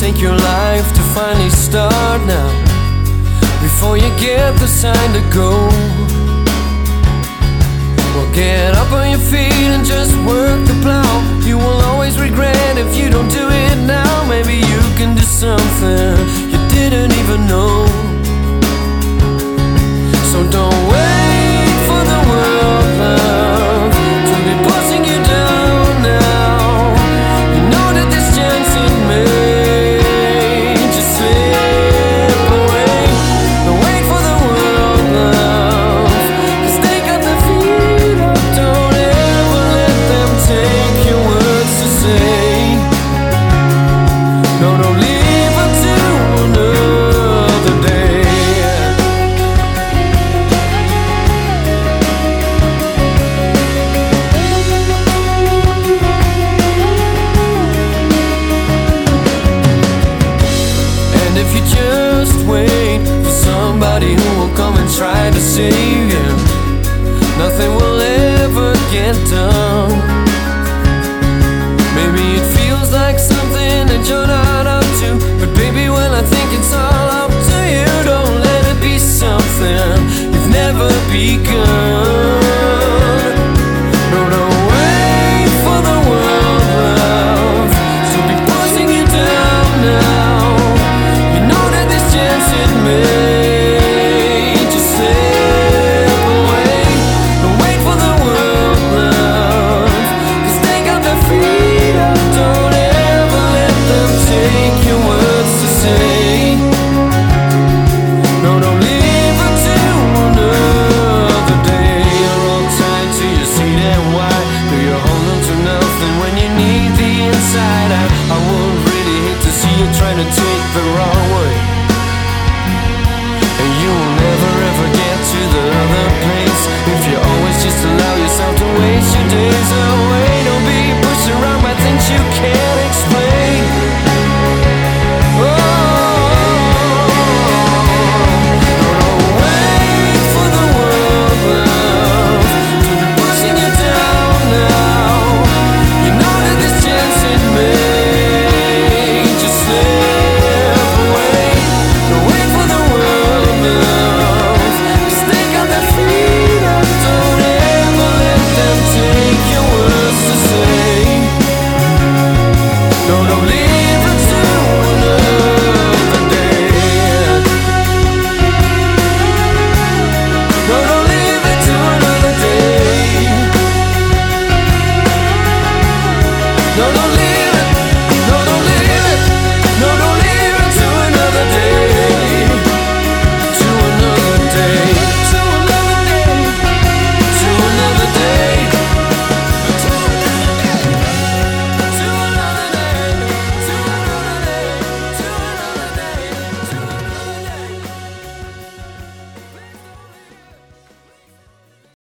take your life to finally start now, before you get the sign to go. Well, get up on your feet and just work the plow. You will always regret if you don't do it now. Maybe you can do something you didn't even know. So don't wait for the world, love, to be pushing you down now. You know that this chance it may just slip away. Don't wait for the world, love, 'cause they got their feet up. Don't ever let them take your words to say. No, don't leave until another day. And if you just wait for somebody who will come and try to save you, nothing will ever get done. Maybe it feels like something that you're not up to, but baby, well, I think it's all up to you. Don't let it be something you've never begun. No, don't wait for the world, love, to be pushing you down now. You know that this chance it may just slip away. Don't wait for the world, love, 'cause they got their feet up. Don't ever let them take